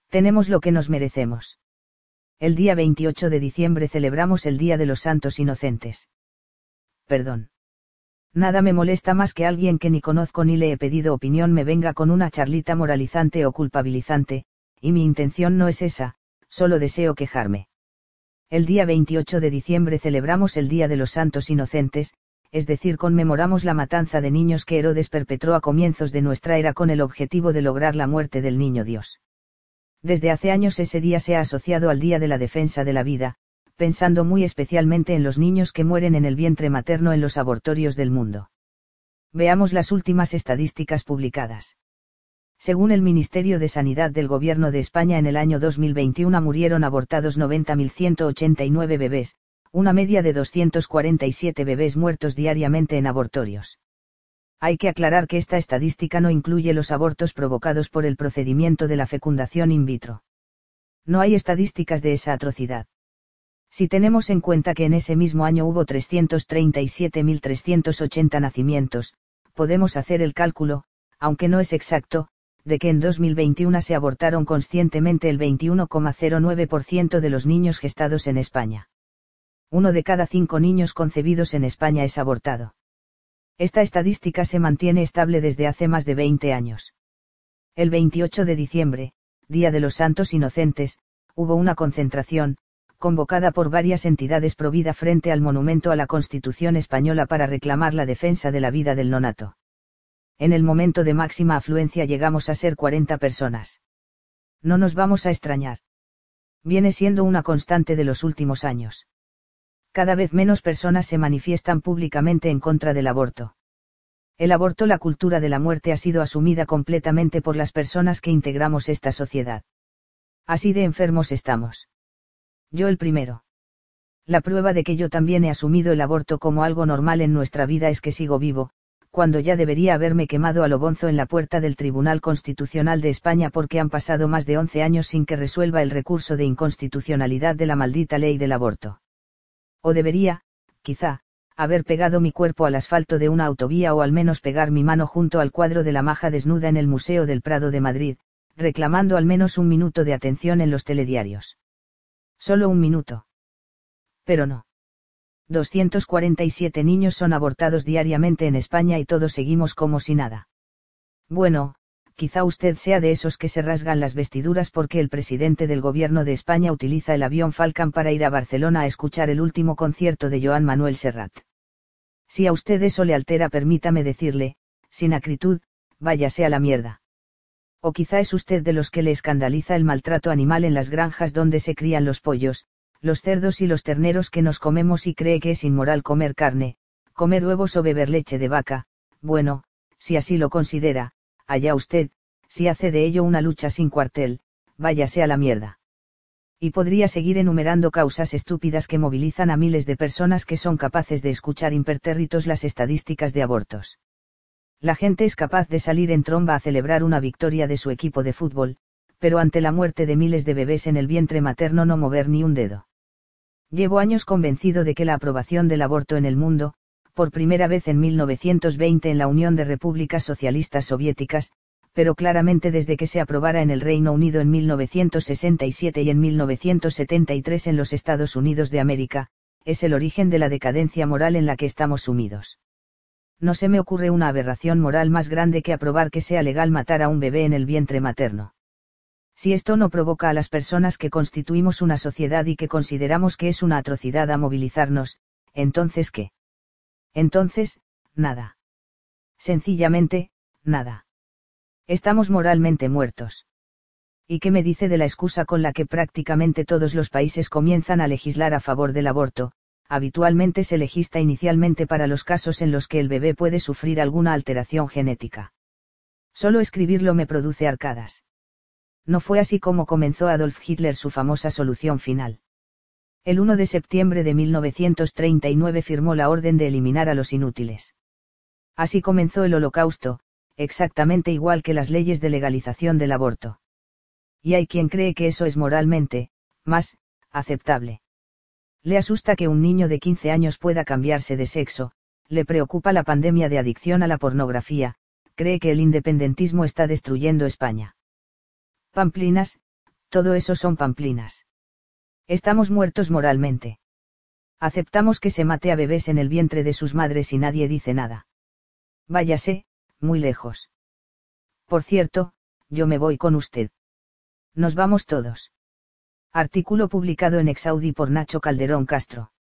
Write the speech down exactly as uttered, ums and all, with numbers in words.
Tenemos lo que nos merecemos. El día veintiocho de diciembre celebramos el Día de los Santos Inocentes. Perdón. Nada me molesta más que alguien que ni conozco ni le he pedido opinión me venga con una charlita moralizante o culpabilizante, y mi intención no es esa, solo deseo quejarme. El día veintiocho de diciembre celebramos el Día de los Santos Inocentes, es decir, conmemoramos la matanza de niños que Herodes perpetró a comienzos de nuestra era con el objetivo de lograr la muerte del niño Dios. Desde hace años ese día se ha asociado al Día de la Defensa de la Vida, pensando muy especialmente en los niños que mueren en el vientre materno en los abortorios del mundo. Veamos las últimas estadísticas publicadas. Según el Ministerio de Sanidad del Gobierno de España, en el año dos mil veintiuno murieron abortados noventa mil ciento ochenta y nueve bebés, una media de doscientos cuarenta y siete bebés muertos diariamente en abortorios. Hay que aclarar que esta estadística no incluye los abortos provocados por el procedimiento de la fecundación in vitro. No hay estadísticas de esa atrocidad. Si tenemos en cuenta que en ese mismo año hubo trescientos treinta y siete mil trescientos ochenta nacimientos, podemos hacer el cálculo, aunque no es exacto, de que en dos mil veintiuno se abortaron conscientemente el veintiuno coma cero nueve por ciento de los niños gestados en España. Uno de cada cinco niños concebidos en España es abortado. Esta estadística se mantiene estable desde hace más de veinte años. El veintiocho de diciembre, Día de los Santos Inocentes, hubo una concentración, convocada por varias entidades pro vida frente al monumento a la Constitución española para reclamar la defensa de la vida del nonato. En el momento de máxima afluencia llegamos a ser cuarenta personas. No nos vamos a extrañar. Viene siendo una constante de los últimos años. Cada vez menos personas se manifiestan públicamente en contra del aborto. El aborto, la cultura de la muerte, ha sido asumida completamente por las personas que integramos esta sociedad. Así de enfermos estamos. Yo el primero. La prueba de que yo también he asumido el aborto como algo normal en nuestra vida es que sigo vivo, cuando ya debería haberme quemado a lo bonzo en la puerta del Tribunal Constitucional de España porque han pasado más de once años sin que resuelva el recurso de inconstitucionalidad de la maldita ley del aborto. O debería, quizá, haber pegado mi cuerpo al asfalto de una autovía o al menos pegar mi mano junto al cuadro de la maja desnuda en el Museo del Prado de Madrid, reclamando al menos un minuto de atención en los telediarios. Solo un minuto. Pero no. doscientos cuarenta y siete niños son abortados diariamente en España y todos seguimos como si nada. Bueno, quizá usted sea de esos que se rasgan las vestiduras porque el presidente del gobierno de España utiliza el avión Falcon para ir a Barcelona a escuchar el último concierto de Joan Manuel Serrat. Si a usted eso le altera, permítame decirle, sin acritud, váyase a la mierda. O quizá es usted de los que le escandaliza el maltrato animal en las granjas donde se crían los pollos, los cerdos y los terneros que nos comemos y cree que es inmoral comer carne, comer huevos o beber leche de vaca. Bueno, si así lo considera, allá usted, si hace de ello una lucha sin cuartel, váyase a la mierda. Y podría seguir enumerando causas estúpidas que movilizan a miles de personas que son capaces de escuchar impertérritos las estadísticas de abortos. La gente es capaz de salir en tromba a celebrar una victoria de su equipo de fútbol, pero ante la muerte de miles de bebés en el vientre materno no mover ni un dedo. Llevo años convencido de que la aprobación del aborto en el mundo, por primera vez en mil novecientos veinte en la Unión de Repúblicas Socialistas Soviéticas, pero claramente desde que se aprobara en el Reino Unido en mil novecientos sesenta y siete y en mil novecientos setenta y tres en los Estados Unidos de América, es el origen de la decadencia moral en la que estamos sumidos. No se me ocurre una aberración moral más grande que aprobar que sea legal matar a un bebé en el vientre materno. Si esto no provoca a las personas que constituimos una sociedad y que consideramos que es una atrocidad a movilizarnos, ¿entonces qué? Entonces, nada. Sencillamente, nada. Estamos moralmente muertos. ¿Y qué me dice de la excusa con la que prácticamente todos los países comienzan a legislar a favor del aborto? Habitualmente se legisla inicialmente para los casos en los que el bebé puede sufrir alguna alteración genética. Solo escribirlo me produce arcadas. No fue así como comenzó Adolf Hitler su famosa solución final. El uno de septiembre de mil novecientos treinta y nueve firmó la orden de eliminar a los inútiles. Así comenzó el Holocausto, exactamente igual que las leyes de legalización del aborto. Y hay quien cree que eso es moralmente, más, aceptable. Le asusta que un niño de quince años pueda cambiarse de sexo, le preocupa la pandemia de adicción a la pornografía, cree que el independentismo está destruyendo España. Pamplinas, Todo eso son pamplinas. Estamos muertos moralmente. Aceptamos que se mate a bebés en el vientre de sus madres y nadie dice nada. Váyase, muy lejos. Por cierto, yo me voy con usted. Nos vamos todos. Artículo publicado en Exaudi por Nacho Calderón Castro.